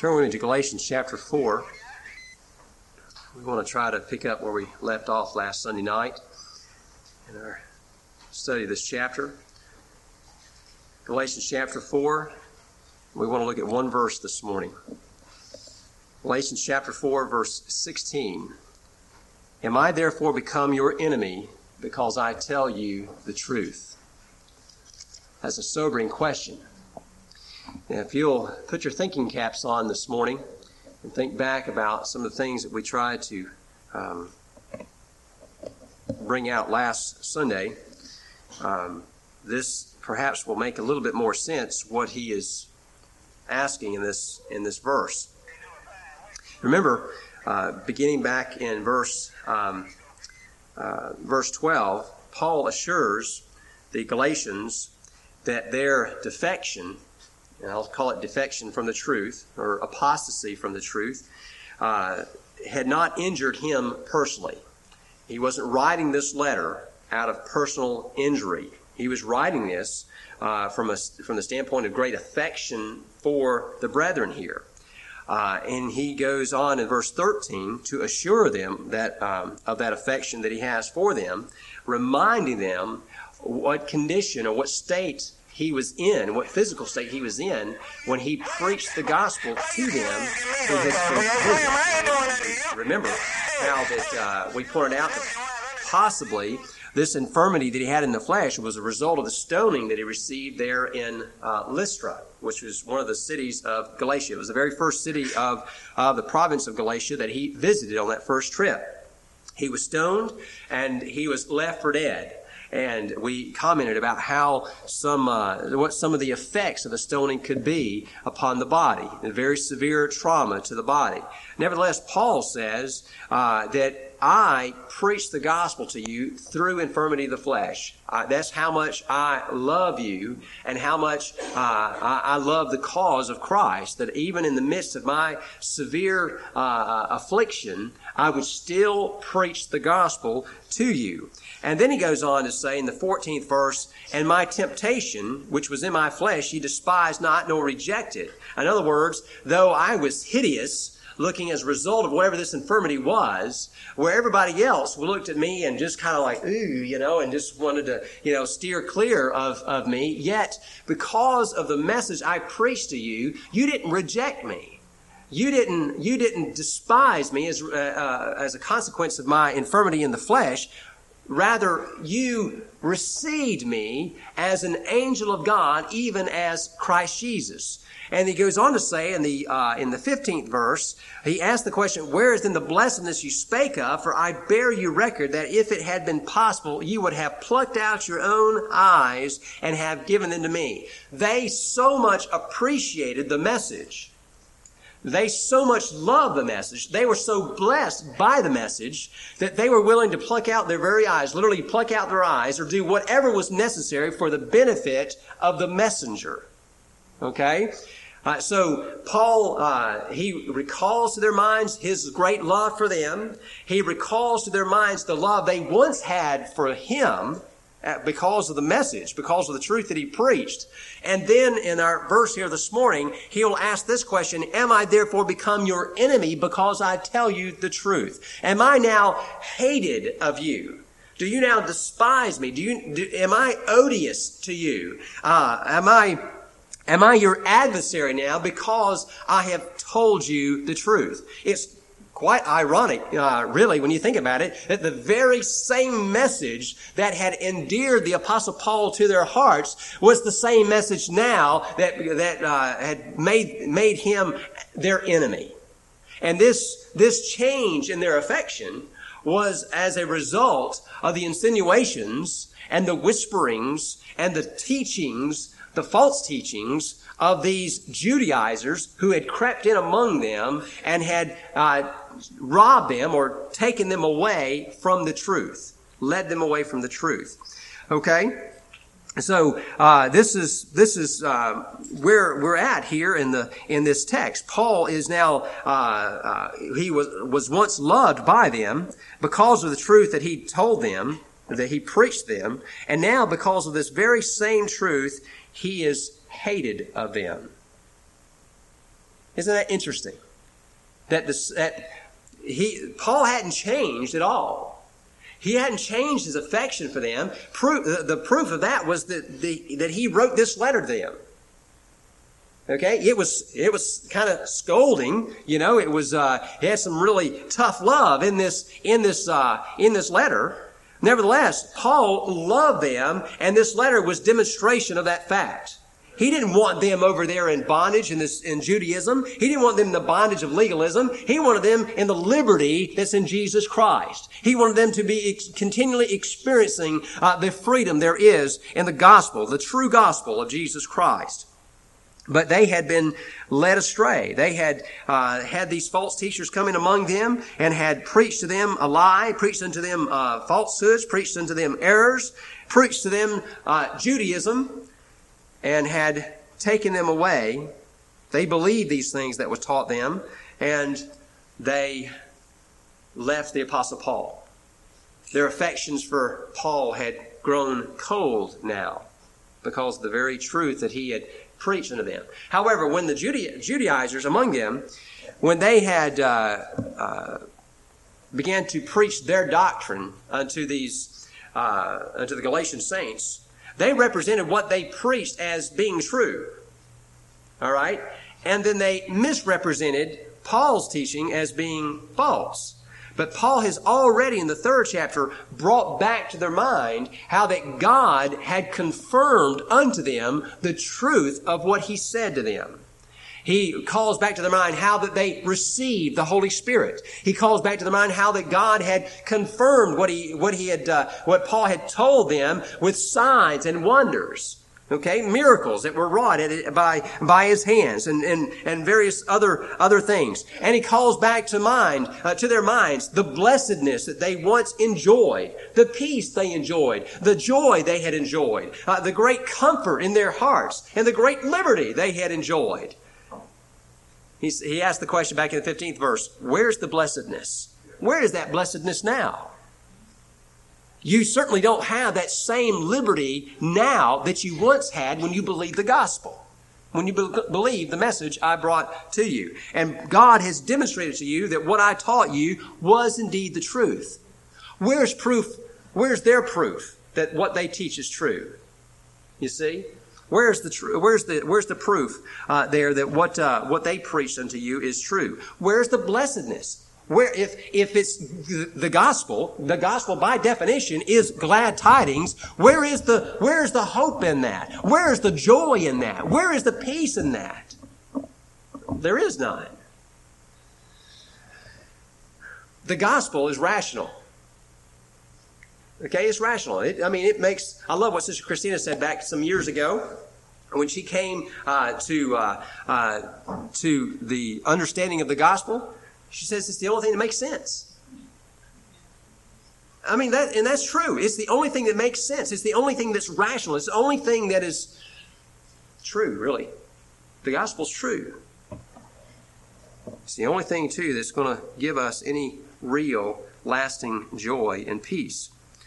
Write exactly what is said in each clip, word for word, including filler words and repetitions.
Turn with me to Galatians chapter four. We want to try to pick up where we left off last Sunday night in our study of this chapter. Galatians chapter four. We want to look at one verse this morning. Galatians chapter four, verse sixteen. Am I therefore become your enemy because I tell you the truth? That's a sobering question. Now, if you'll put your thinking caps on this morning and think back about some of the things that we tried to um, bring out last Sunday, um, this perhaps will make a little bit more sense what he is asking in this in this verse. Remember, uh, beginning back in verse um, uh, verse twelve, Paul assures the Galatians that their defection, and I'll call it defection from the truth, or apostasy from the truth, uh, had not injured him personally. He wasn't writing this letter out of personal injury. He was writing this uh, from a, from the standpoint of great affection for the brethren here. Uh, and he goes on in verse thirteen to assure them that um, of that affection that he has for them, reminding them what condition or what state he was in, what physical state he was in when he preached the gospel to them in his first visit. Remember how that uh, we pointed out that possibly this infirmity that he had in the flesh was a result of the stoning that he received there in uh, Lystra, which was one of the cities of Galatia. It was the very first city of uh, the province of Galatia that he visited on that first trip. He was stoned and he was left for dead. And we commented about how some, uh, what some of the effects of the stoning could be upon the body, a very severe trauma to the body. Nevertheless, Paul says uh, that I preach the gospel to you through infirmity of the flesh. Uh, that's how much I love you and how much uh, I, I love the cause of Christ, that even in the midst of my severe uh, affliction, I would still preach the gospel to you. And then he goes on to say in the fourteenth verse, and my temptation, which was in my flesh, ye despised not nor rejected. In other words, though I was hideous, looking as a result of whatever this infirmity was, where everybody else looked at me and just kind of like, ooh, you know, and just wanted to, you know, steer clear of, of me. Yet, because of the message I preached to you, you didn't reject me. You didn't, you didn't despise me as, uh, uh, as a consequence of my infirmity in the flesh. Rather, you received me as an angel of God, even as Christ Jesus. And he goes on to say in the uh, in the fifteenth verse, he asks the question, where is then the blessedness you spake of? For I bear you record that if it had been possible, you would have plucked out your own eyes and have given them to me. They so much appreciated the message. They so much loved the message. They were so blessed by the message that they were willing to pluck out their very eyes, literally pluck out their eyes, or do whatever was necessary for the benefit of the messenger. Okay? Uh, so Paul, uh, he recalls to their minds his great love for them. He recalls to their minds the love they once had for him because of the message, because of the truth that he preached. And then in our verse here this morning, he'll ask this question, am I therefore become your enemy because I tell you the truth? Am I now hated of you? Do you now despise me? Do you, do, am I odious to you? Uh, am I, am I your adversary now because I have told you the truth? It's quite ironic, uh, really, when you think about it, that the very same message that had endeared the Apostle Paul to their hearts was the same message now that that uh, had made made him their enemy. And this this change in their affection was as a result of the insinuations and the whisperings and the teachings, the false teachings of these Judaizers who had crept in among them and had uh, robbed them or taken them away from the truth, led them away from the truth. Okay? So uh, this is this is uh, where we're at here in the in this text. Paul is now uh, uh, he was was once loved by them because of the truth that he told them, that he preached them, and now because of this very same truth, he is hated of them. Isn't that interesting? That, this, that he, Paul hadn't changed at all. He hadn't changed his affection for them. Proof, the, the proof of that was that, the, that he wrote this letter to them. Okay, it was it was kind of scolding, you know. It was uh, it had some really tough love in this in this uh, in this letter. Nevertheless, Paul loved them, and this letter was demonstration of that fact. He didn't want them over there in bondage in this in Judaism. He didn't want them in the bondage of legalism. He wanted them in the liberty that's in Jesus Christ. He wanted them to be ex- continually experiencing uh, the freedom there is in the gospel, the true gospel of Jesus Christ. But they had been led astray. They had uh, had these false teachers coming among them and had preached to them a lie, preached unto them uh, falsehoods, preached unto them errors, preached to them uh, Judaism, and had taken them away. They believed these things that was taught them, and they left the Apostle Paul. Their affections for Paul had grown cold now because of the very truth that he had preached unto them. However, when the Judai- Judaizers among them, when they had uh, uh, began to preach their doctrine unto these uh, unto the Galatian saints, they represented what they preached as being true. All right, and then they misrepresented Paul's teaching as being false. But Paul has already in the third chapter brought back to their mind how that God had confirmed unto them the truth of what he said to them. He calls back to their mind how that they received the Holy Spirit. He calls back to their mind how that God had confirmed what he, what he had, uh, what Paul had told them with signs and wonders. Okay, miracles that were wrought by, by his hands and, and, and various other, other things. And he calls back to mind, uh, to their minds, the blessedness that they once enjoyed, the peace they enjoyed, the joy they had enjoyed, uh, the great comfort in their hearts, and the great liberty they had enjoyed. He's, he asked the question back in the fifteenth verse, where's the blessedness? Where is that blessedness now? You certainly don't have that same liberty now that you once had when you believed the gospel, when you be- believed the message I brought to you. And God has demonstrated to you that what I taught you was indeed the truth. Where's proof? Where's their proof that what they teach is true? You see? Where's the tr- where's the where's the proof uh, there that what uh, what they preached unto you is true? Where's the blessedness? Where, if, if it's the gospel, the gospel by definition is glad tidings, where is the, where is the hope in that? Where is the joy in that? Where is the peace in that? There is none. The gospel is rational. Okay, it's rational. It, I mean, it makes, I love what Sister Christina said back some years ago when she came uh, to, uh, uh, to the understanding of the gospel. She says it's the only thing that makes sense. I mean, that, and that's true. It's the only thing that makes sense. It's the only thing that's rational. It's the only thing that is true, really. The gospel's true. It's the only thing, too, that's going to give us any real, lasting joy and peace.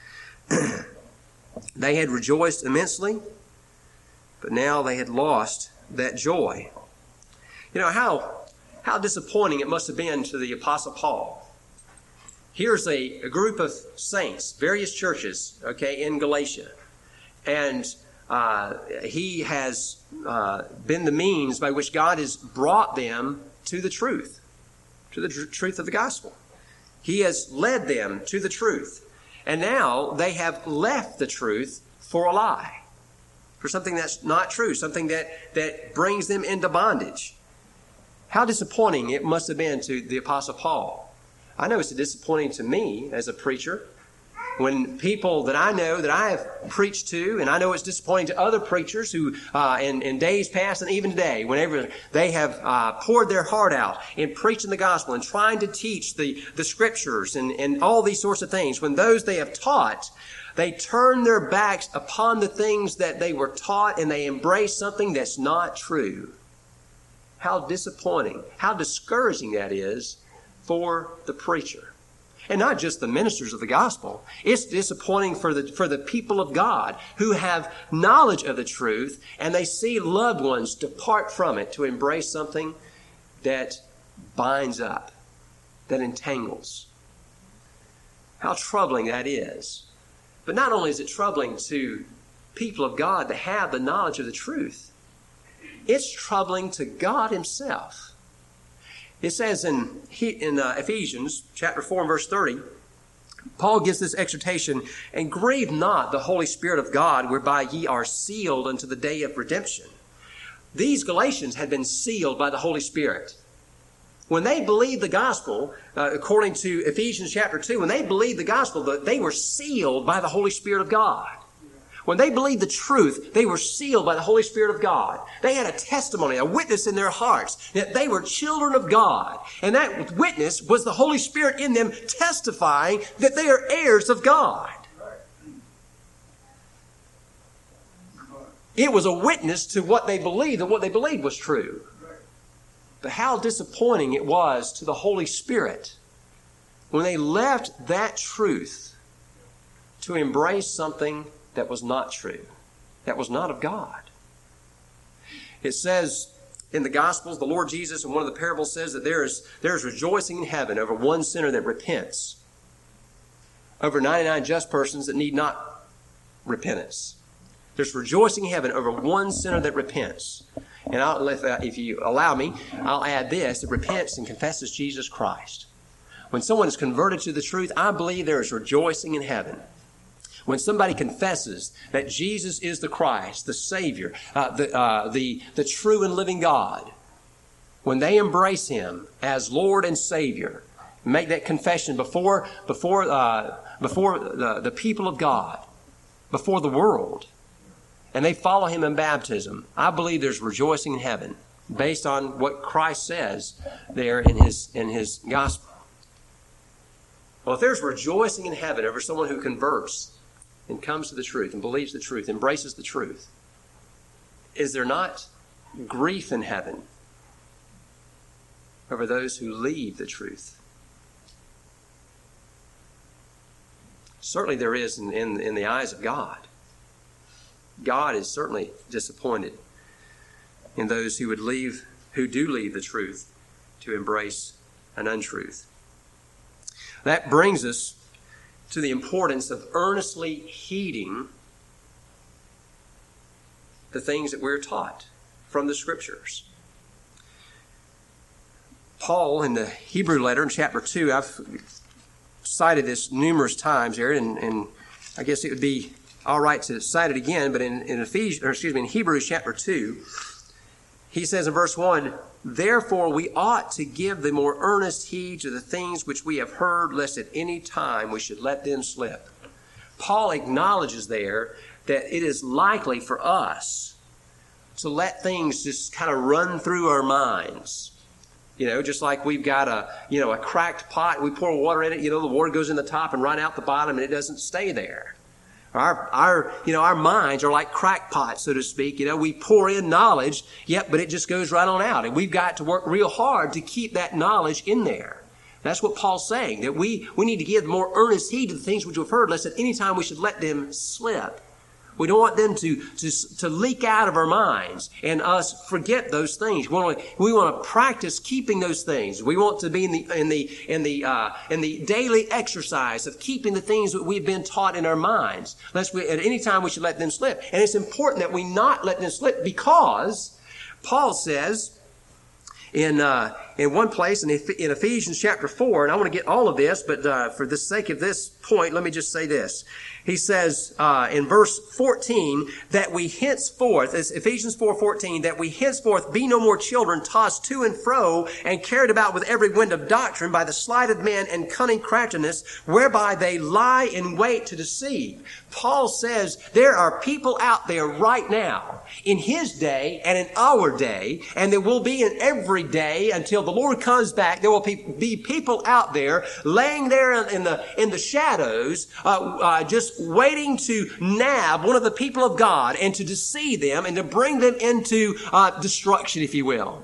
They had rejoiced immensely, but now they had lost that joy. You know, how... How disappointing it must have been to the Apostle Paul. Here's a, a group of saints, various churches, okay, in Galatia. And uh, he has uh, been the means by which God has brought them to the truth, to the tr- truth of the gospel. He has led them to the truth. And now they have left the truth for a lie, for something that's not true, something that, that brings them into bondage. How disappointing it must have been to the Apostle Paul. I know it's disappointing to me as a preacher when people that I know that I have preached to, and I know it's disappointing to other preachers who uh, in, in days past and even today, whenever they have uh, poured their heart out in preaching the gospel and trying to teach the, the scriptures and, and all these sorts of things, when those they have taught, they turn their backs upon the things that they were taught and they embrace something that's not true. How disappointing, how discouraging that is for the preacher. And not just the ministers of the gospel. It's disappointing for the, for the people of God who have knowledge of the truth and they see loved ones depart from it to embrace something that binds up, that entangles. How troubling that is. But not only is it troubling to people of God to have the knowledge of the truth, it's troubling to God himself. It says in, in uh, Ephesians chapter four and verse thirty, Paul gives this exhortation, and grieve not the Holy Spirit of God, whereby ye are sealed unto the day of redemption. These Galatians had been sealed by the Holy Spirit. When they believed the gospel, uh, according to Ephesians chapter two, when they believed the gospel, they were sealed by the Holy Spirit of God. When they believed the truth, they were sealed by the Holy Spirit of God. They had a testimony, a witness in their hearts that they were children of God. And that witness was the Holy Spirit in them testifying that they are heirs of God. It was a witness to what they believed, and what they believed was true. But how disappointing it was to the Holy Spirit when they left that truth to embrace something that was not true, that was not of God. It says in the Gospels, the Lord Jesus in one of the parables says that there is, there is rejoicing in heaven over one sinner that repents, over ninety-nine just persons that need not repentance. There's rejoicing in heaven over one sinner that repents. And I'll, if, uh, if you allow me, I'll add this, that repents and confesses Jesus Christ. When someone is converted to the truth, I believe there is rejoicing in heaven. When somebody confesses that Jesus is the Christ, the Savior, uh, the, uh, the, the true and living God, when they embrace him as Lord and Savior, make that confession before, before, uh, before the, the people of God, before the world, and they follow him in baptism, I believe there's rejoicing in heaven based on what Christ says there in his, in his gospel. Well, if there's rejoicing in heaven over someone who converts and comes to the truth and believes the truth, embraces the truth, is there not grief in heaven over those who leave the truth? Certainly there is in, in, in the eyes of God. God is certainly disappointed in those who would leave, who do leave the truth to embrace an untruth. That brings us to the importance of earnestly heeding the things that we're taught from the Scriptures. Paul, in the Hebrew letter in chapter two, I've cited this numerous times here, and, and I guess it would be all right to cite it again, but in, in Ephesians, or excuse me, in Hebrews chapter two, he says in verse one, therefore we ought to give the more earnest heed to the things which we have heard, lest at any time we should let them slip. Paul acknowledges there that it is likely for us to let things just kind of run through our minds. You know, just like we've got a, you know, a cracked pot, we pour water in it, you know, the water goes in the top and right out the bottom and it doesn't stay there. Our, our, you know, our minds are like crackpots, so to speak. You know, we pour in knowledge, yep, but it just goes right on out. And we've got to work real hard to keep that knowledge in there. That's what Paul's saying, that we, we need to give more earnest heed to the things which we've heard, lest at any time we should let them slip. We don't want them to, to, to leak out of our minds and us forget those things. We want to, we want to practice keeping those things. We want to be in the, in the, in the, uh, in the daily exercise of keeping the things that we've been taught in our minds. Lest we, at any time we should let them slip. And it's important that we not let them slip because Paul says in, uh, in one place in, in Ephesians chapter four, and I want to get all of this, but, uh, for the sake of this point, let me just say this. He says uh, in verse fourteen that we henceforth, it's Ephesians four fourteen, that we henceforth be no more children tossed to and fro and carried about with every wind of doctrine by the sleight of men and cunning craftiness, whereby they lie in wait to deceive. Paul says there are people out there right now in his day and in our day, and there will be in every day until the Lord comes back. There will be people out there laying there in the in the shadows, uh, uh, just waiting to nab one of the people of God and to deceive them and to bring them into uh, destruction, if you will.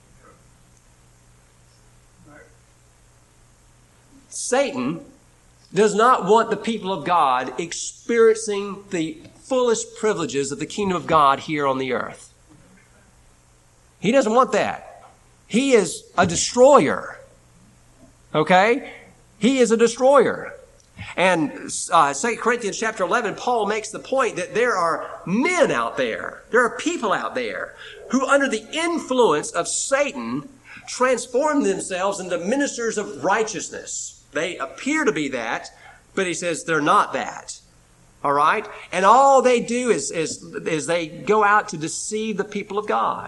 Satan does not want the people of God experiencing the fullest privileges of the kingdom of God here on the earth. He doesn't want that. He is a destroyer. Okay? He is a destroyer. And uh, Second Corinthians chapter eleven, Paul makes the point that there are men out there, there are people out there who under the influence of Satan transform themselves into ministers of righteousness. They appear to be that, but he says they're not that. All right? And all they do is, is, is they go out to deceive the people of God.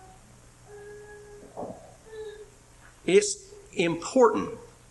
It's important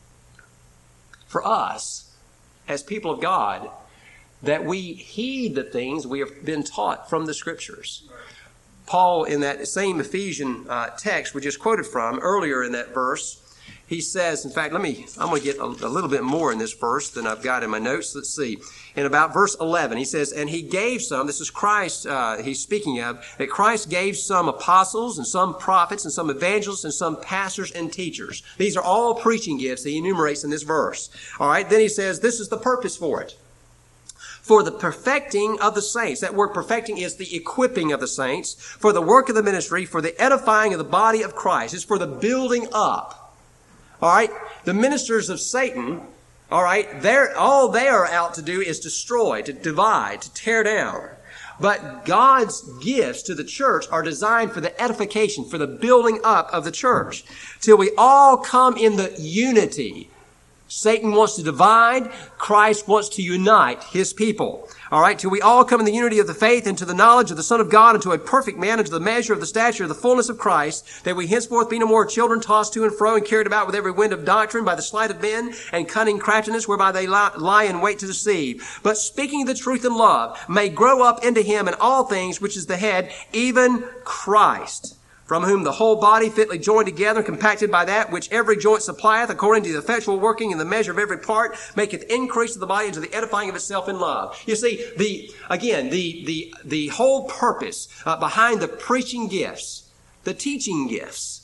for us as people of God that we heed the things we have been taught from the Scriptures. Paul, in that same Ephesian uh, text we just quoted from earlier in that verse, he says, in fact, let me, I'm going to get a, a little bit more in this verse than I've got in my notes. Let's see. In about verse eleven, he says, and he gave some, this is Christ uh, he's speaking of, that Christ gave some apostles and some prophets and some evangelists and some pastors and teachers. These are all preaching gifts that he enumerates in this verse. All right, then he says, this is the purpose for it. For the perfecting of the saints. That word perfecting is the equipping of the saints. For the work of the ministry, for the edifying of the body of Christ. It's for the building up. All right? The ministers of Satan, all right, they're, all they are out to do is destroy, to divide, to tear down. But God's gifts to the church are designed for the edification, for the building up of the church. Till we all come in the unity. Satan wants to divide. Christ wants to unite his people. All right, till we all come in the unity of the faith and to the knowledge of the Son of God and to a perfect man and to the measure of the stature of the fullness of Christ, that we henceforth be no more children tossed to and fro and carried about with every wind of doctrine by the sleight of men and cunning craftiness whereby they lie, lie in wait to deceive. But speaking the truth in love may grow up into him in all things which is the head, even Christ, from whom the whole body fitly joined together and compacted by that which every joint supplieth, according to the effectual working in the measure of every part, maketh increase of the body into the edifying of itself in love. You see, the again, the the the whole purpose uh, behind the preaching gifts, the teaching gifts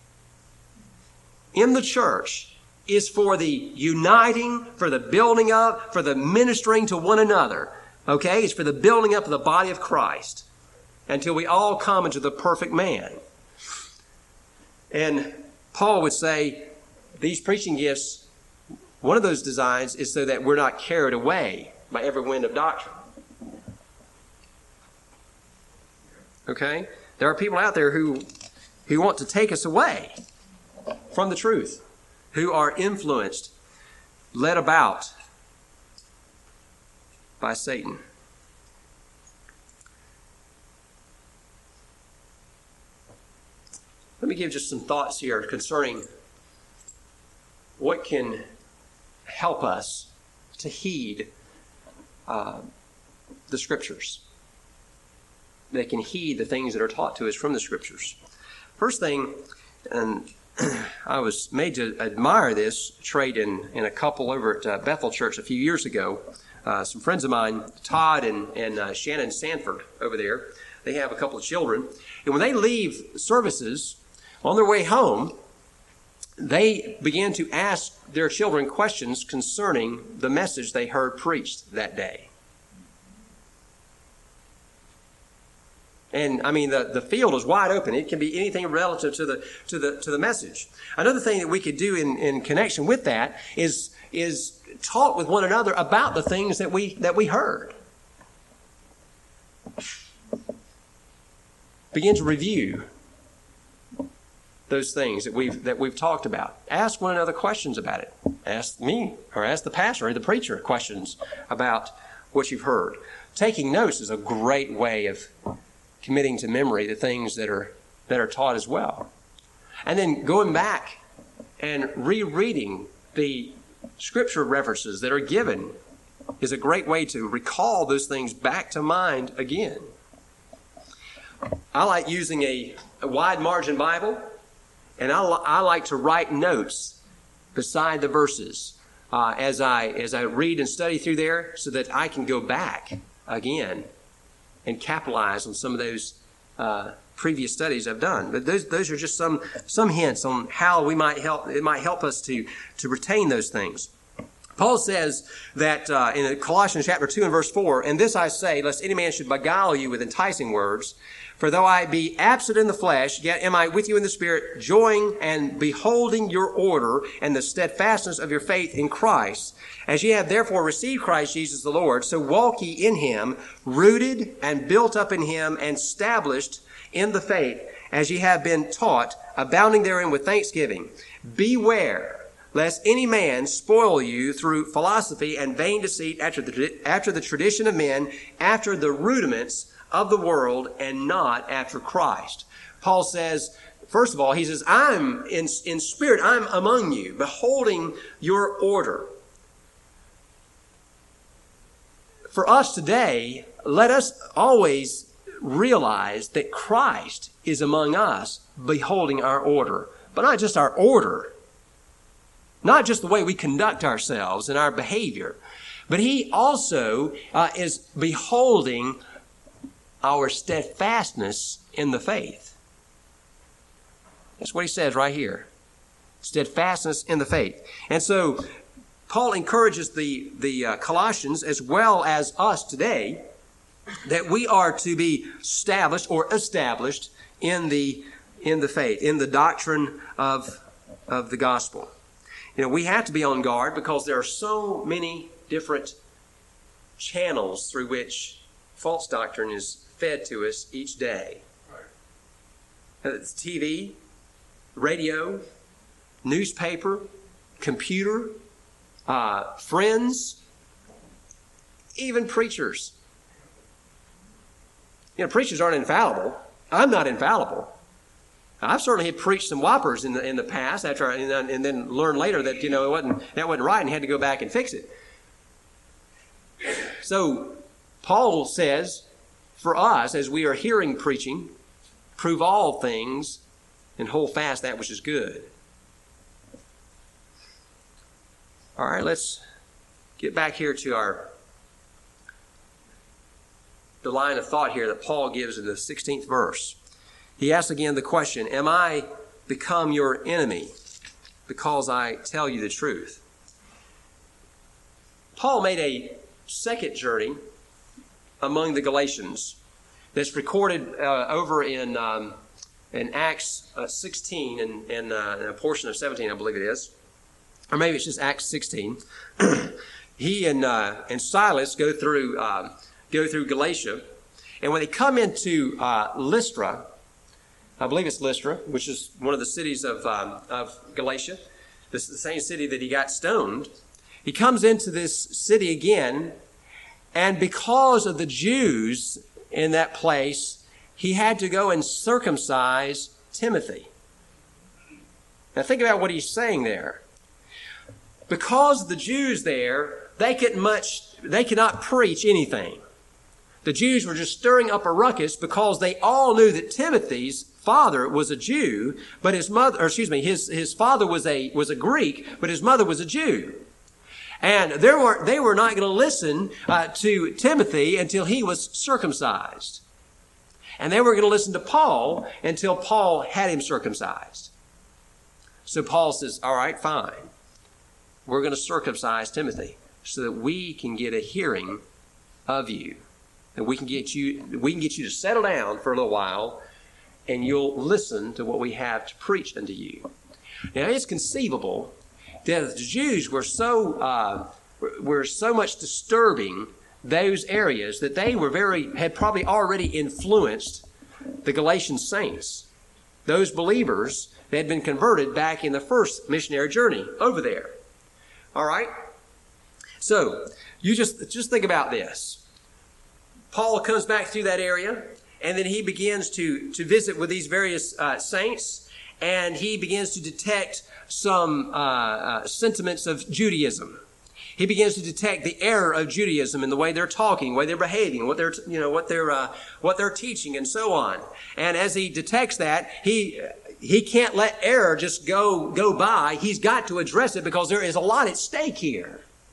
in the church is for the uniting, for the building up, for the ministering to one another. Okay? It's for the building up of the body of Christ until we all come into the perfect man. And Paul would say these preaching gifts, one of those designs is so that we're not carried away by every wind of doctrine. Okay? There are people out there who, who want to take us away from the truth, who are influenced, led about by Satan. Let me give just some thoughts here concerning what can help us to heed uh, the Scriptures. They can heed the things that are taught to us from the Scriptures. First thing, and I was made to admire this trait in, in a couple over at uh, Bethel Church a few years ago. Uh, some friends of mine, Todd and, and uh, Shannon Sanford over there, they have a couple of children. And when they leave services, on their way home, they began to ask their children questions concerning the message they heard preached that day. And I mean, the, the field is wide open. It can be anything relative to the to the to the message. Another thing that we could do in, in connection with that is is talk with one another about the things that we that we heard. Begin to review those things that we've that we've talked about. Ask one another questions about it. Ask me or ask the pastor or the preacher questions about what you've heard. Taking notes is a great way of committing to memory the things that are that are taught as well. And then going back and rereading the scripture references that are given is a great way to recall those things back to mind again. I like using a, a wide margin Bible. And I, I like to write notes beside the verses uh, as I as I read and study through there, so that I can go back again and capitalize on some of those uh, previous studies I've done. But those those are just some some hints on how we might help. It might help us to to retain those things. Paul says that uh, in Colossians chapter two and verse four, and this I say, lest any man should beguile you with enticing words, For though I be absent in the flesh, yet am I with you in the Spirit, joying and beholding your order and the steadfastness of your faith in Christ. As ye have therefore received Christ Jesus the Lord, so walk ye in him, rooted and built up in him, and established in the faith, as ye have been taught, abounding therein with thanksgiving. Beware lest any man spoil you through philosophy and vain deceit, after the, after the tradition of men, after the rudiments of the world, and not after Christ. Paul says, first of all, he says, I'm in, in spirit, I'm among you, beholding your order. For us today, let us always realize that Christ is among us, beholding our order. But not just our order, not just the way we conduct ourselves and our behavior, but he also uh, is beholding our steadfastness in the faith. That's what he says right here. Steadfastness in the faith. And so Paul encourages the, the uh, Colossians, as well as us today, that we are to be established or established in the, in the faith, in the doctrine of, of the gospel. You know, we have to be on guard because there are so many different channels through which false doctrine is fed to us each day. Right. It's T V, radio, newspaper, computer, uh, friends, even preachers. You know, preachers aren't infallible. I'm not infallible. I've certainly had preached some whoppers in the in the past, after I, and, then, and then learned later that you know it wasn't that wasn't right, and had to go back and fix it. So Paul says, for us, as we are hearing preaching, prove all things and hold fast that which is good. All right, let's get back here to our the line of thought here that Paul gives in the sixteenth verse. He asks again the question, am I become your enemy because I tell you the truth? Paul made a second journey among the Galatians that's recorded uh, over in um, in Acts uh, sixteen and, and, uh, and a portion of seventeen, I believe it is. Or maybe it's just Acts sixteen. He and uh, and Silas go through uh, go through Galatia, and when they come into uh, Lystra, I believe it's Lystra, which is one of the cities of um, of Galatia. This is the same city that he got stoned. He comes into this city again, and because of the Jews in that place, he had to go and circumcise Timothy. Now think about what he's saying there. Because of the Jews there, they could much they could not preach anything. The Jews were just stirring up a ruckus because they all knew that Timothy's father was a Jew, but his mother, or excuse me, his, his father was a, was a Greek, but his mother was a Jew. And there were, they were not going to listen uh, to Timothy until he was circumcised. And they were going to listen to Paul until Paul had him circumcised. So Paul says, all right, fine. We're going to circumcise Timothy so that we can get a hearing of you. And we can get you, we can get you to settle down for a little while, and you'll listen to what we have to preach unto you. Now, it's conceivable that the Jews were so uh, were so much disturbing those areas that they were very had probably already influenced the Galatian saints, those believers that had been converted back in the first missionary journey over there. All right. So you just just think about this. Paul comes back through that area, and then he begins to, to visit with these various uh, saints, and he begins to detect some uh, uh, sentiments of Judaism. He begins to detect the error of Judaism in the way they're talking, the way they're behaving, what they're you know what they're uh, what they're teaching, and so on. And as he detects that, he he can't let error just go go by. He's got to address it because there is a lot at stake here.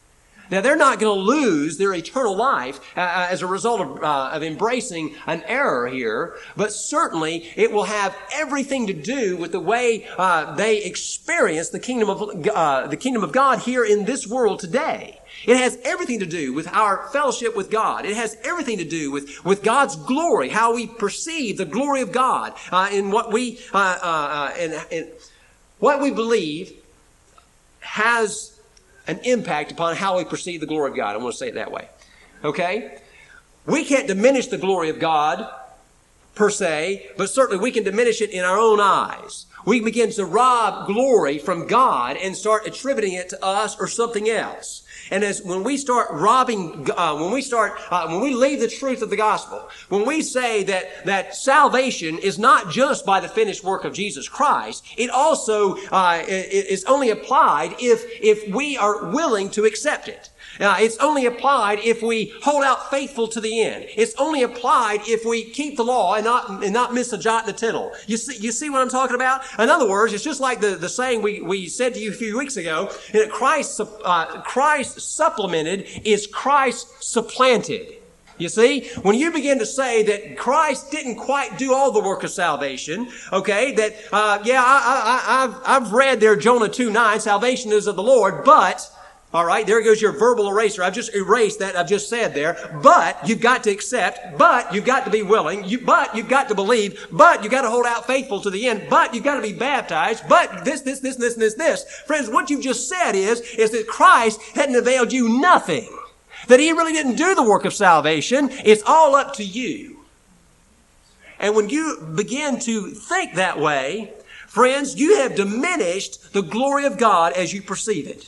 Now, they're not going to lose their eternal life uh, as a result of, uh, of embracing an error here, but certainly it will have everything to do with the way uh, they experience the kingdom of uh, the kingdom of God here in this world today. It has everything to do with our fellowship with God. It has everything to do with, with God's glory, how we perceive the glory of God uh, in what we uh, uh, and, and what we believe has an impact upon how we perceive the glory of God. I want to say it that way. Okay? We can't diminish the glory of God per se, but certainly we can diminish it in our own eyes. We begin to rob glory from God and start attributing it to us or something else. And as when we start robbing, uh, when we start, uh, when we leave the truth of the gospel, when we say that that salvation is not just by the finished work of Jesus Christ, it also uh, is only applied if if we are willing to accept it. Now, it's only applied if we hold out faithful to the end. It's only applied if we keep the law and not and not miss a jot and a tittle. You see, you see what I'm talking about? In other words, it's just like the, the saying we, we said to you a few weeks ago, that Christ, uh, Christ supplemented is Christ supplanted. You see, when you begin to say that Christ didn't quite do all the work of salvation, okay, that, uh, yeah, I, I, I've, I've read there Jonah two nine, salvation is of the Lord, but... All right, there goes your verbal eraser. I've just erased that I've just said there. But you've got to accept. But you've got to be willing. You, but you've got to believe. But you've got to hold out faithful to the end. But you've got to be baptized. But this, this, this, this, this, this. Friends, what you've just said is, is that Christ hadn't availed you nothing. That He really didn't do the work of salvation. It's all up to you. And when you begin to think that way, friends, you have diminished the glory of God as you perceive it.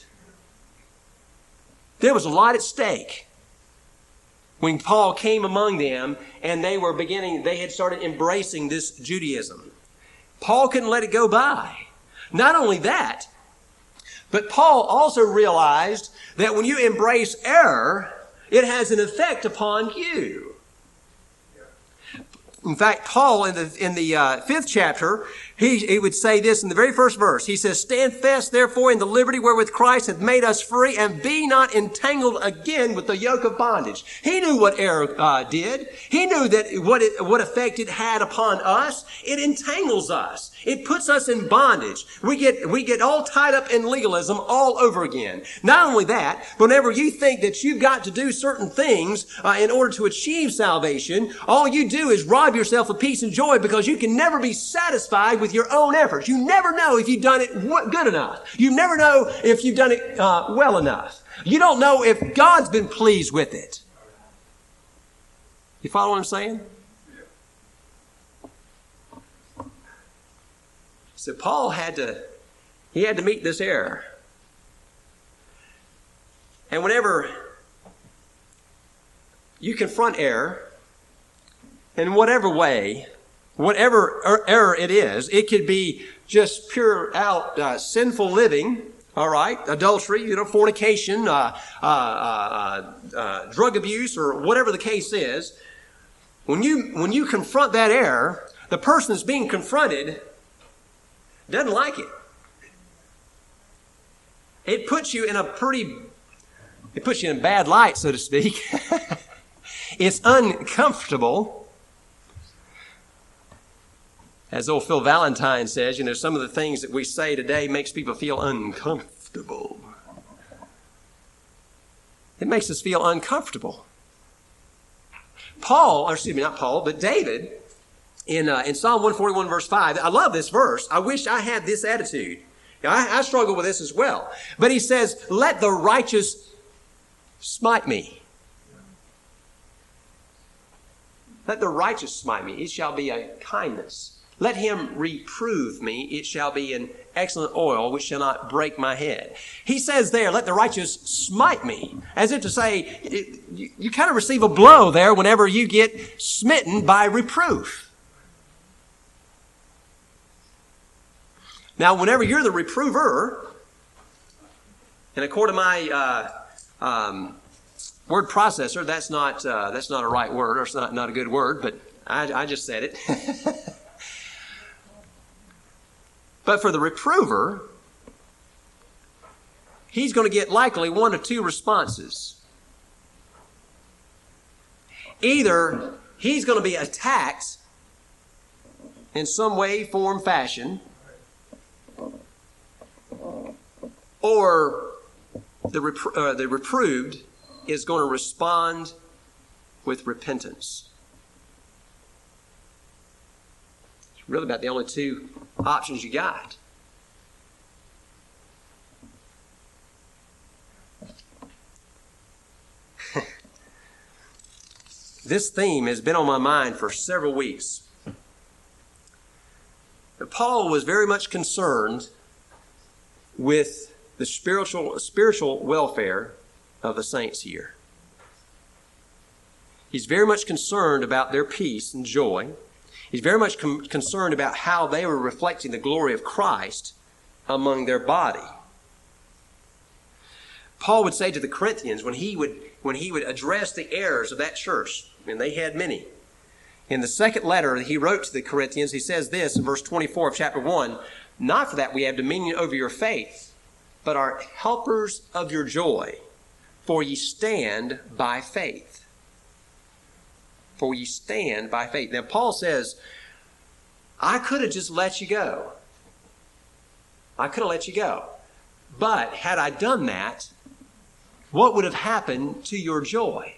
There was a lot at stake when Paul came among them and they were beginning, they had started embracing this Judaism. Paul couldn't let it go by. Not only that, but Paul also realized that when you embrace error, it has an effect upon you. In fact, Paul in the in the uh, fifth chapter, he, he would say this in the very first verse. He says, "Stand fast, therefore, in the liberty wherewith Christ hath made us free, and be not entangled again with the yoke of bondage." He knew what error uh, did. He knew that what it, what effect it had upon us. It entangles us. It puts us in bondage. We get we get all tied up in legalism all over again. Not only that, whenever you think that you've got to do certain things uh, in order to achieve salvation, all you do is rob yourself of peace and joy because you can never be satisfied with your own efforts. You never know if you've done it good enough. You never know if you've done it uh, well enough. You don't know if God's been pleased with it. You follow what I'm saying? So Paul had to, he had to meet this error. And whenever you confront error, in whatever way, whatever error it is, it could be just pure out uh, sinful living, all right, adultery, you know, fornication, uh, uh, uh, uh, drug abuse, or whatever the case is. When you when you confront that error, the person that's being confronted doesn't like it. It puts you in a pretty, it puts you in a bad light, so to speak. It's uncomfortable. As old Phil Valentine says, you know, some of the things that we say today makes people feel uncomfortable. It makes us feel uncomfortable. Paul, or excuse me, not Paul, but David, in uh, in Psalm one forty-one verse five, I love this verse. I wish I had this attitude. Now, I, I struggle with this as well. But he says, "Let the righteous smite me. Let the righteous smite me. It shall be a kindness. Let him reprove me. It shall be an excellent oil, which shall not break my head." He says there, "Let the righteous smite me," as if to say, it, you, you kind of receive a blow there whenever you get smitten by reproof. Now, whenever you're the reprover, and according to my uh, um, word processor, that's not uh, that's not a right word, or it's not, not a good word, but I, I just said it. But for the reprover, he's going to get likely one of two responses. Either he's going to be attacked in some way, form, fashion, or the, repro- uh, the reproved is going to respond with repentance. It's really about the only two options you got. This theme has been on my mind for several weeks. But Paul was very much concerned with the spiritual, spiritual welfare of the saints here. He's very much concerned about their peace and joy. He's very much com- concerned about how they were reflecting the glory of Christ among their body. Paul would say to the Corinthians when he would when he would address the errors of that church, and they had many. In the second letter that he wrote to the Corinthians, he says this in verse twenty-four of chapter one, "Not for that we have dominion over your faith, but are helpers of your joy, for ye stand by faith." For ye stand by faith. Now Paul says, I could have just let you go. I could have let you go. But had I done that, what would have happened to your joy?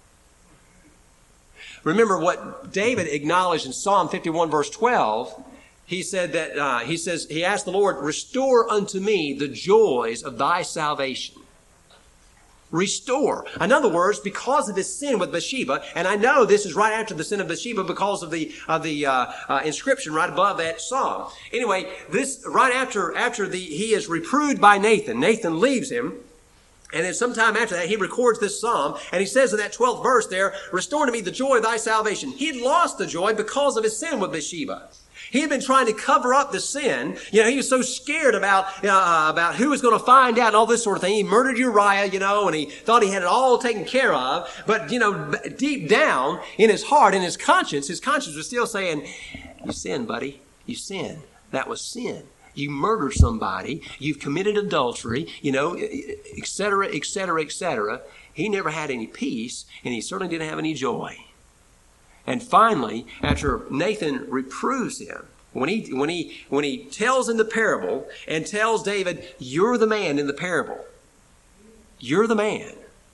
Remember what David acknowledged in Psalm fifty-one verse twelve. He said that, uh, he says, he asked the Lord, "Restore unto me the joys of thy salvation." Restore. In other words, because of his sin with Bathsheba, and I know this is right after the sin of Bathsheba because of the of the uh, uh, inscription right above that psalm. Anyway, this right after after the he is reproved by Nathan. Nathan leaves him. And then sometime after that, he records this psalm, and he says in that twelfth verse there, "Restore to me the joy of thy salvation." He had lost the joy because of his sin with Bathsheba. He had been trying to cover up the sin. You know, he was so scared about, uh, about who was going to find out and all this sort of thing. He murdered Uriah, you know, and he thought he had it all taken care of. But, you know, deep down in his heart, in his conscience, his conscience was still saying, "You sinned, buddy. You sinned. That was sin. You murdered somebody. You've committed adultery, you know, et cetera, et cetera, et cetera." He never had any peace, and he certainly didn't have any joy. And finally, after Nathan reproves him, when he when he when he tells in the parable and tells David, "You're the man in the parable. You're the man."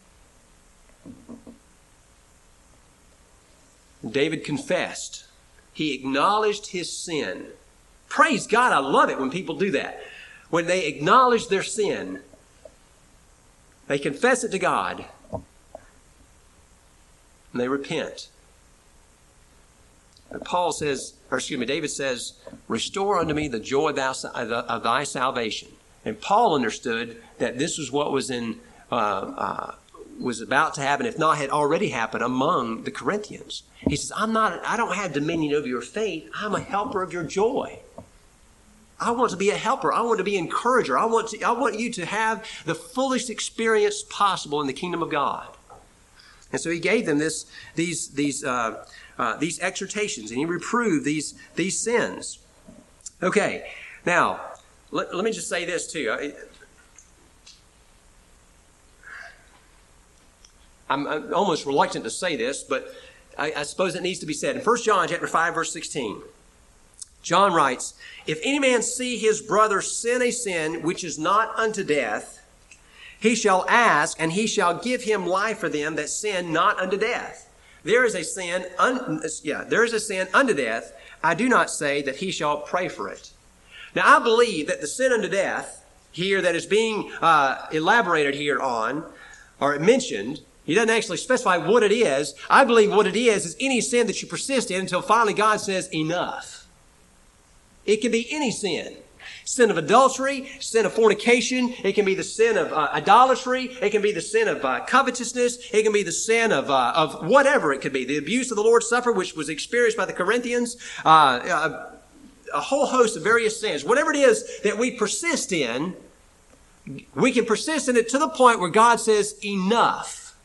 David confessed. He acknowledged his sin. Praise God, I love it when people do that. When they acknowledge their sin, they confess it to God, and they repent. And Paul says, or excuse me, David says, "Restore unto me the joy of, thou, of thy salvation." And Paul understood that this was what was in uh, uh, was about to happen, if not had already happened, among the Corinthians. He says, "I'm not. I don't have dominion over your faith. I'm a helper of your joy. I want to be a helper. I want to be an encourager. I want to. I want you to have the fullest experience possible in the kingdom of God." And so he gave them this, these, these, uh, uh, these exhortations, and he reproved these, these sins. Okay, now let, let me just say this too. I, I'm, I'm almost reluctant to say this, but I, I suppose it needs to be said. In First John chapter five, verse sixteen, John writes, "If any man see his brother sin a sin which is not unto death, he shall ask, and he shall give him life for them that sin not unto death. There is a sin, un, yeah, there is a sin unto death. I do not say that he shall pray for it." Now, I believe that the sin unto death here that is being uh, elaborated here on, or mentioned, he doesn't actually specify what it is. I believe what it is is any sin that you persist in until finally God says, "Enough." It can be any sin. Sin of adultery, sin of fornication. It can be the sin of uh, idolatry. It can be the sin of uh, covetousness. It can be the sin of uh, of whatever it could be. The abuse of the Lord's Supper, which was experienced by the Corinthians. Uh, uh, a whole host of various sins. Whatever it is that we persist in, we can persist in it to the point where God says, "Enough."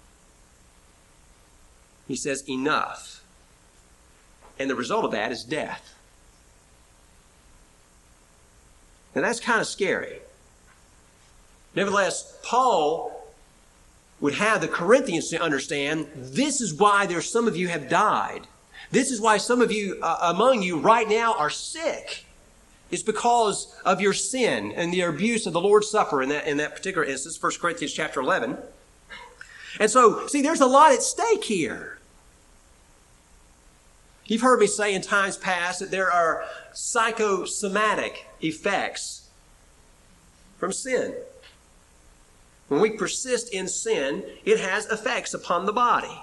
He says, "Enough." And the result of that is death. Now that's kind of scary. Nevertheless, Paul would have the Corinthians to understand, this is why there's some of you have died. This is why some of you uh, among you right now are sick. It's because of your sin and the abuse of the Lord's Supper in that, in that particular instance, First Corinthians chapter eleven. And so, see, there's a lot at stake here. You've heard me say in times past that there are psychosomatic effects from sin. When we persist in sin, it has effects upon the body.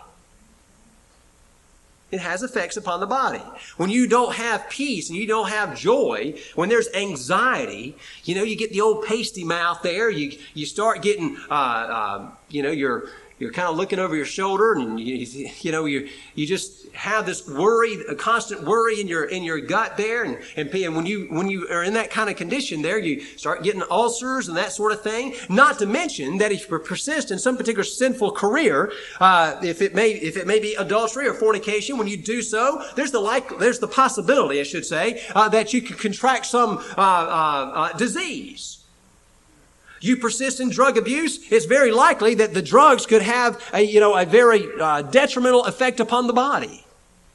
It has effects upon the body. When you don't have peace and you don't have joy, when there's anxiety, you know, you get the old pasty mouth there. You you start getting, uh, uh, you know, you're you're kind of looking over your shoulder, and you you know you you just have this worry, a constant worry in your in your gut there, and and, and when you when you are in that kind of condition there, you start getting ulcers and that sort of thing. Not to mention that if you persist in some particular sinful career, uh, if it may if it may be adultery or fornication, when you do so, there's the like there's the possibility, I should say, uh, that you could contract some uh, uh, uh, disease. You persist in drug abuse, it's very likely that the drugs could have a, you know, a very uh, detrimental effect upon the body.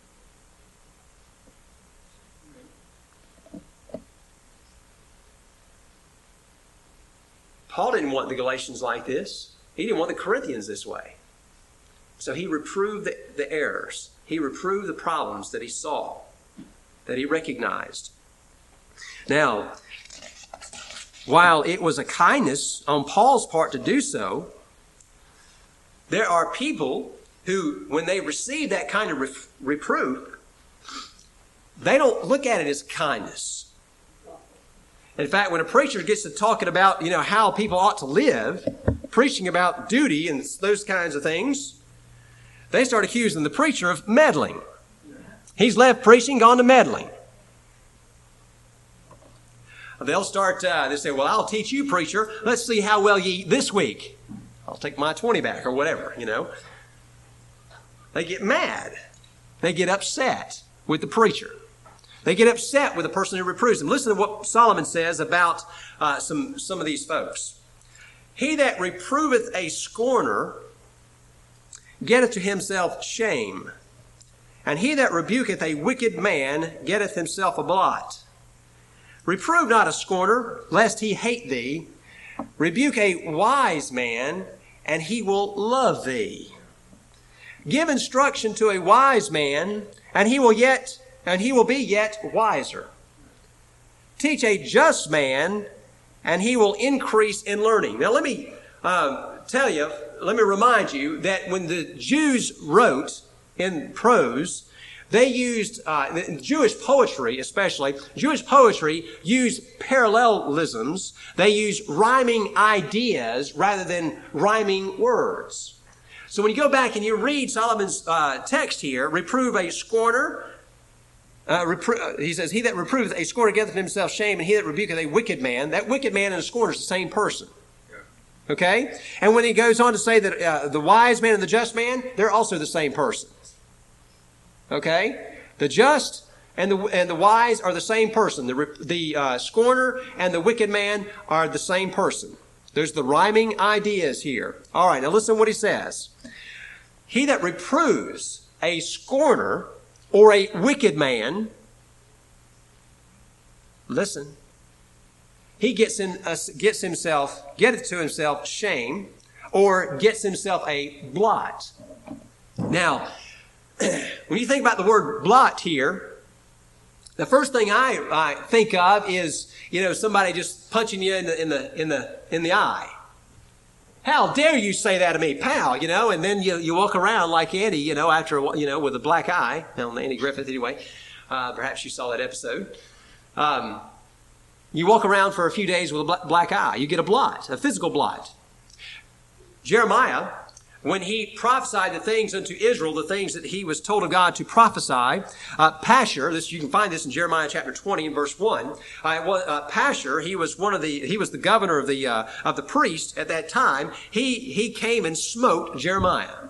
Paul didn't want the Galatians like this. He didn't want the Corinthians this way. So he reproved the, the errors. He reproved the problems that he saw, that he recognized. Now, while it was a kindness on Paul's part to do so, there are people who, when they receive that kind of re- reproof, they don't look at it as kindness. In fact, when a preacher gets to talking about, you know, how people ought to live, preaching about duty and those kinds of things, they start accusing the preacher of meddling. He's left preaching, gone to meddling. They'll start, uh, they say, well, I'll teach you, preacher. Let's see how well you eat this week. I'll take my twenty back or whatever, you know. They get mad. They get upset with the preacher. They get upset with the person who reproves them. Listen to what Solomon says about uh, some, some of these folks. He that reproveth a scorner getteth to himself shame, and he that rebuketh a wicked man getteth himself a blot. Reprove not a scorner, lest he hate thee. Rebuke a wise man, and he will love thee. Give instruction to a wise man, and he will yet, and he will be yet wiser. Teach a just man, and he will increase in learning. Now let me uh, tell you, let me remind you that when the Jews wrote in prose, they used, uh, Jewish poetry especially, Jewish poetry used parallelisms. They used rhyming ideas rather than rhyming words. So when you go back and you read Solomon's uh, text here, reprove a scorner, uh, repro- he says, he that reproveth a scorner getteth himself shame, and he that rebuketh a wicked man. That wicked man and a scorner is the same person. Okay? And when he goes on to say that uh, the wise man and the just man, they're also the same person. Okay? The just and the and the wise are the same person. The the uh, scorner and the wicked man are the same person. There's the rhyming ideas here. All right, now listen to what he says. He that reproves a scorner or a wicked man, listen, he gets in uh, gets himself getteth to himself shame, or gets himself a blot. Now, when you think about the word blot here, the first thing I, I think of is, you know, somebody just punching you in the in the in the in the eye. How dare you say that to me, pal? You know, and then you you walk around like Andy, you know, after a, you know, with a black eye. Well, Andy Griffith, anyway. Uh, perhaps you saw that episode. Um, you walk around for a few days with a black eye. You get a blot, a physical blot. Jeremiah, when he prophesied the things unto Israel, the things that he was told of God to prophesy, uh, Pashur, this you can find this in Jeremiah chapter twenty and verse one. Uh, was, uh, Pashur, he was one of the he was the governor of the uh, of the priests at that time. He he came and smote Jeremiah.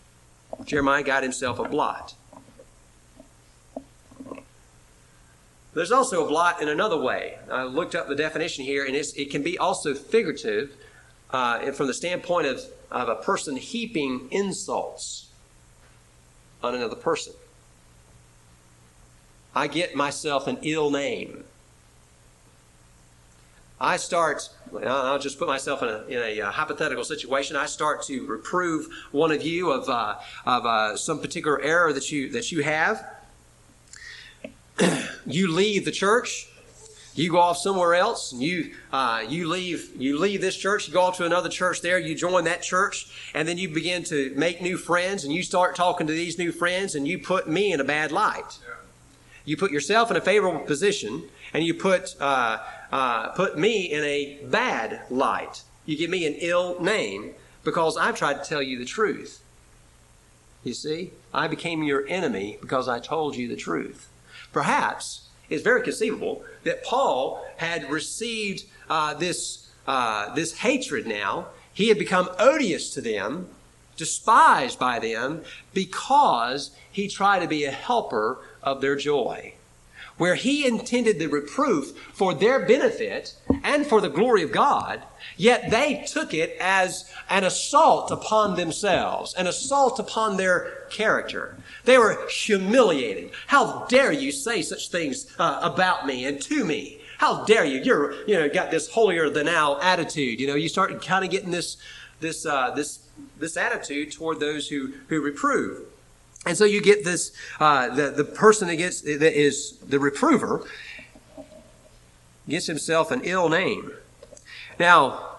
Jeremiah got himself a blot. There's also a blot in another way. I looked up the definition here, and it's, it can be also figurative uh, and from the standpoint of, of a person heaping insults on another person. I get myself an ill name. I start, I'll just put myself in a, in a uh, hypothetical situation. I start to reprove one of you of, uh, of uh, some particular error that you, that you have. You leave the church, you go off somewhere else, and you uh, you leave you leave this church, you go off to another church there, you join that church, and then you begin to make new friends, and you start talking to these new friends, and you put me in a bad light. Yeah. You put yourself in a favorable position, and you put uh, uh, put me in a bad light. You give me an ill name because I've tried to tell you the truth. You see, I became your enemy because I told you the truth. Perhaps it's very conceivable that Paul had received uh, this uh, this hatred now. He had become odious to them, despised by them, because he tried to be a helper of their joy. Where he intended the reproof for their benefit and for the glory of God, yet they took it as an assault upon themselves, an assault upon their character. They were humiliated. How dare you say such things uh, about me and to me? How dare you? You're, you know, got this holier than thou attitude. You know, you start kind of getting this, this, uh, this, this attitude toward those who, who reprove. And so you get this, uh, the, the person that gets, that is the reprover, gets himself an ill name. Now,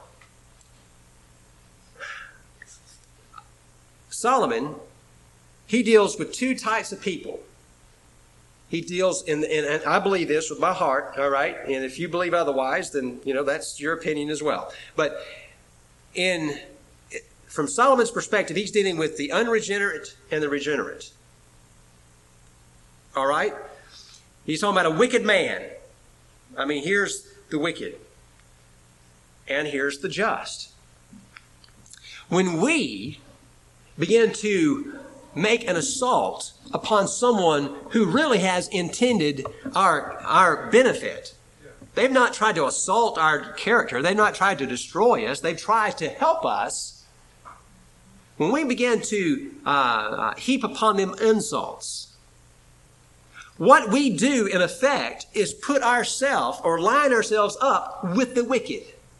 Solomon, he deals with two types of people. He deals in, in, and I believe this with my heart, all right? And if you believe otherwise, then, you know, that's your opinion as well. But in... From Solomon's perspective, he's dealing with the unregenerate and the regenerate. All right? He's talking about a wicked man. I mean, here's the wicked. And here's the just. When we begin to make an assault upon someone who really has intended our, our benefit, they've not tried to assault our character. They've not tried to destroy us. They've tried to help us. When we begin to uh, heap upon them insults, what we do in effect is put ourselves or line ourselves up with the wicked.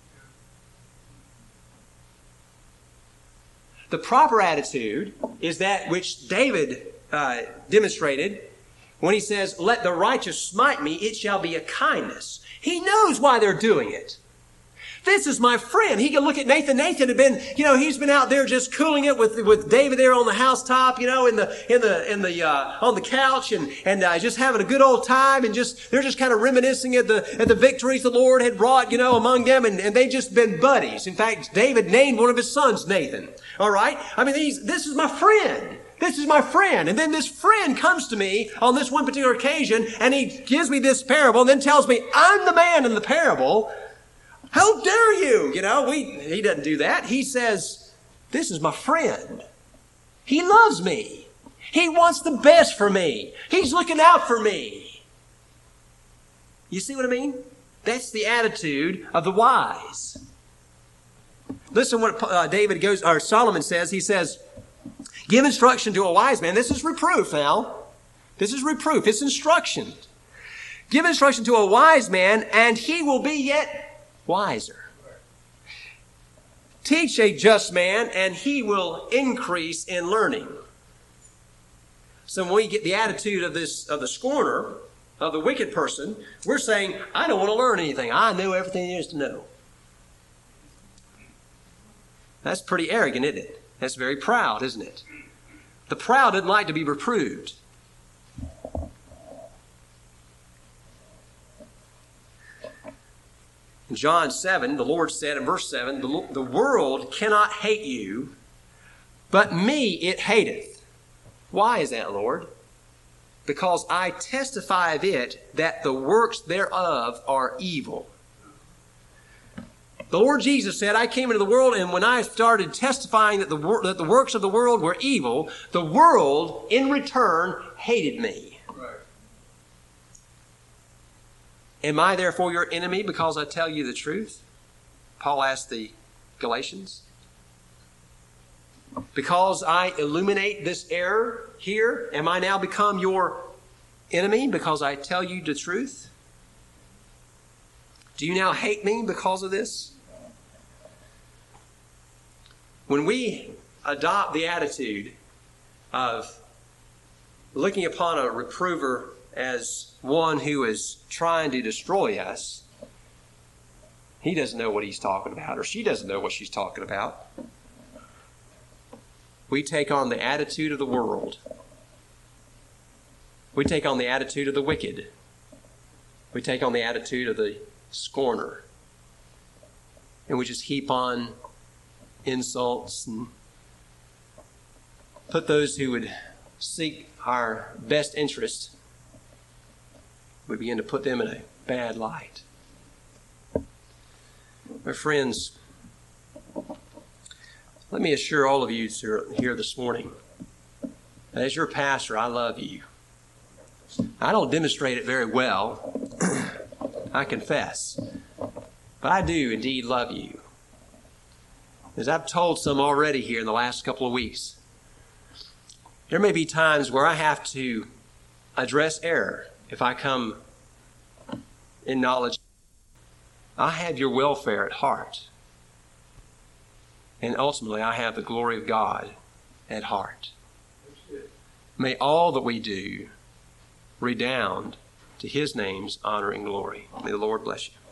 The proper attitude is that which David uh, demonstrated when he says, "Let the righteous smite me, it shall be a kindness." He knows why they're doing it. This is my friend. He can look at Nathan. Nathan had been, you know, he's been out there just cooling it with, with David there on the housetop, you know, in the, in the, in the, uh, on the couch and, and, uh, just having a good old time and just, they're just kind of reminiscing at the, at the victories the Lord had brought, you know, among them and, and they just been buddies. In fact, David named one of his sons Nathan. All right. I mean, these, this is my friend. This is my friend. And then this friend comes to me on this one particular occasion and he gives me this parable and then tells me I'm the man in the parable. How dare you? You know, we, he doesn't do that. He says, this is my friend. He loves me. He wants the best for me. He's looking out for me. You see what I mean? That's the attitude of the wise. Listen what uh, David goes, or Solomon says. He says, give instruction to a wise man. This is reproof now. This is reproof. It's instruction. Give instruction to a wise man, and he will be yet wiser. Teach a just man, and he will increase in learning. So when we get the attitude of this, of the scorner, of the wicked person, we're saying, I don't want to learn anything. I know everything there is to know. That's pretty arrogant, isn't it? That's very proud, isn't it? The proud doesn't like to be reproved. In John seven, the Lord said in verse seven, the, the world cannot hate you, but me it hateth. Why is that, Lord? Because I testify of it that the works thereof are evil. The Lord Jesus said, I came into the world, and when I started testifying that the, wor- that the works of the world were evil, the world in return hated me. Am I therefore your enemy because I tell you the truth? Paul asked the Galatians. Because I illuminate this error here, am I now become your enemy because I tell you the truth? Do you now hate me because of this? When we adopt the attitude of looking upon a reprover as one who is trying to destroy us, he doesn't know what he's talking about, or she doesn't know what she's talking about. We take on the attitude of the world. We take on the attitude of the wicked. We take on the attitude of the scorner. And we just heap on insults and put those who would seek our best interest, we begin to put them in a bad light. My friends, let me assure all of you who are here this morning that as your pastor, I love you. I don't demonstrate it very well, I confess, but I do indeed love you. As I've told some already here in the last couple of weeks, there may be times where I have to address error if I come in knowledge. I have your welfare at heart. And ultimately, I have the glory of God at heart. May all that we do redound to His name's honor and glory. May the Lord bless you.